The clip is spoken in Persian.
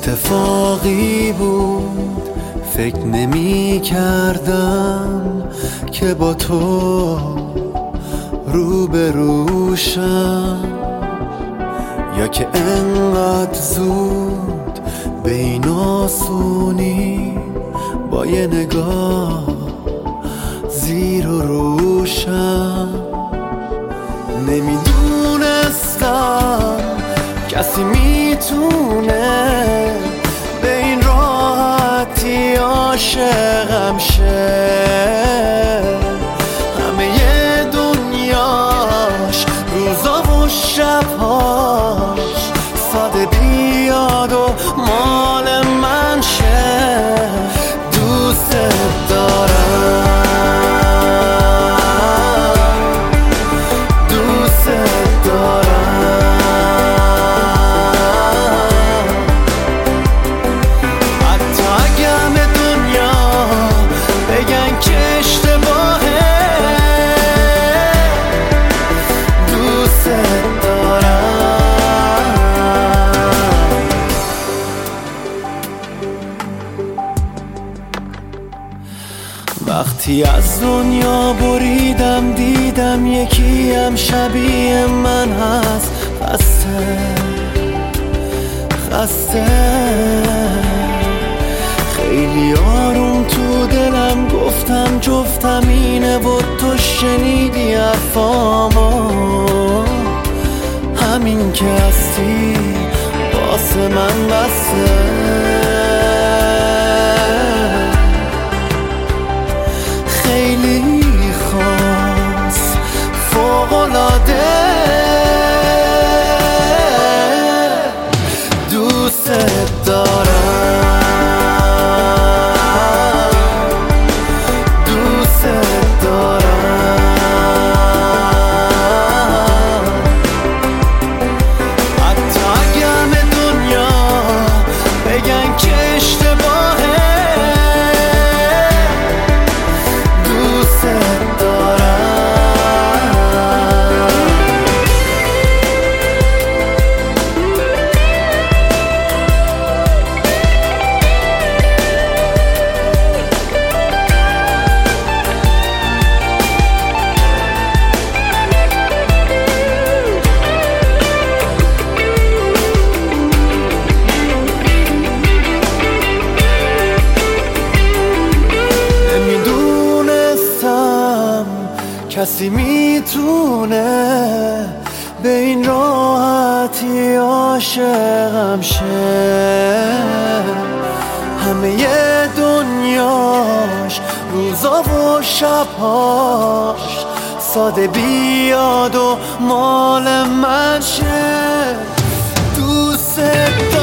اتفاقی بود، فکر نمی کردم که با تو روبروشم، یا که انقدر زود به این آسونی با یه نگاه زیر و روشم. نمیدونستم کسی میتونه به این راحتی عاشقم شه، همه دنیاش روزا و شبهاش ساده بیاد و مال من شه. دوست دارم، دوست دارم، حتی اگه همه دنیا بگن که اشتباهه. دوست دارم. وقتی از دنیا بریدم دیدم یکی هم شبیه من هست، خسته خیلی آروم تو دلم گفتم جفتم اینه و تو شنیدی حرفامو. همین که هستی واسه من بسه، خیلی خاص فوق‌العاده. دوست دارم، دوست دارم، حتی اگه همه دنیا بگن که اشتباهه. دوست دارم. کسی میتونه به این راحتی عاشقم شه، همه دنیاش روزا و شبهاش ساده بیاد و مال من شه. دوست